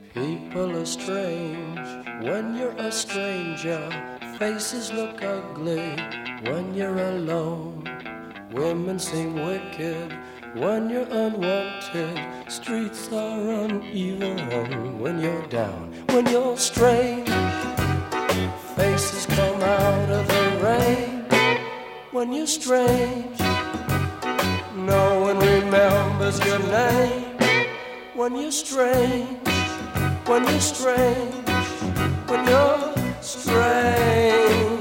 People are strange when you're a stranger. Faces look ugly when you're alone. Women seem wicked when you're unwanted. Streets are uneven when you're down. When you're strange, faces come out of the rain. When you're strange, no one remembers your name. When you're strange, when you're strange, when you're strange.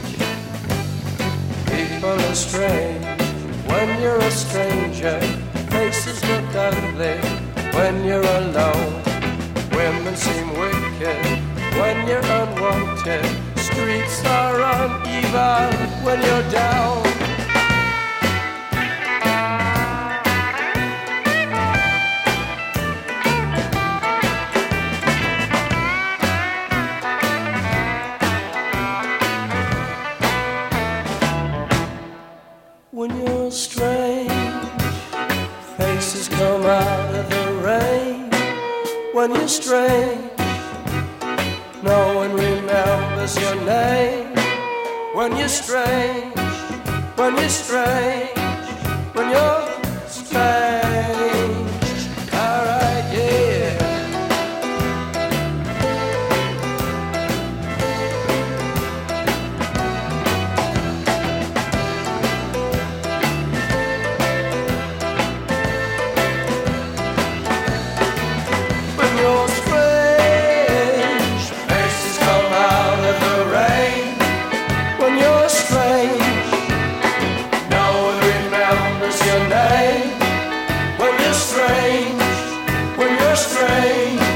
People are strange when you're a stranger. Faces look ugly when you're alone. Women seem wicked when you're unwanted. Streets are uneven when you're down. When you're strange, faces come out of the rain. When you're strange, no one remembers your name. When you're strange, when you're strange, when you're strange. Alright, yeah. When you're strange, faces come out of the rain. When you're strange, no one remembers your name. When you're strange, when you're strange.